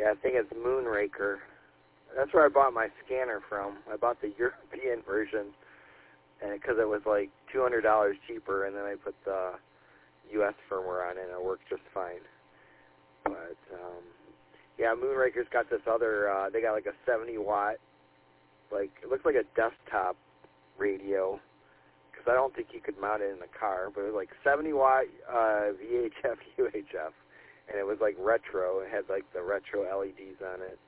Yeah, I think it's Moonraker. That's where I bought my scanner from. I bought the European version, and because it was like $200 cheaper, and then I put the U.S. firmware on it, and it worked just fine. But yeah, Moonraker's got this other. They got like a 70-watt, like it looks like a desktop radio. Because I don't think you could mount it in the car, but it was like 70-watt VHF, UHF, and it was like retro. It had like the retro LEDs on it.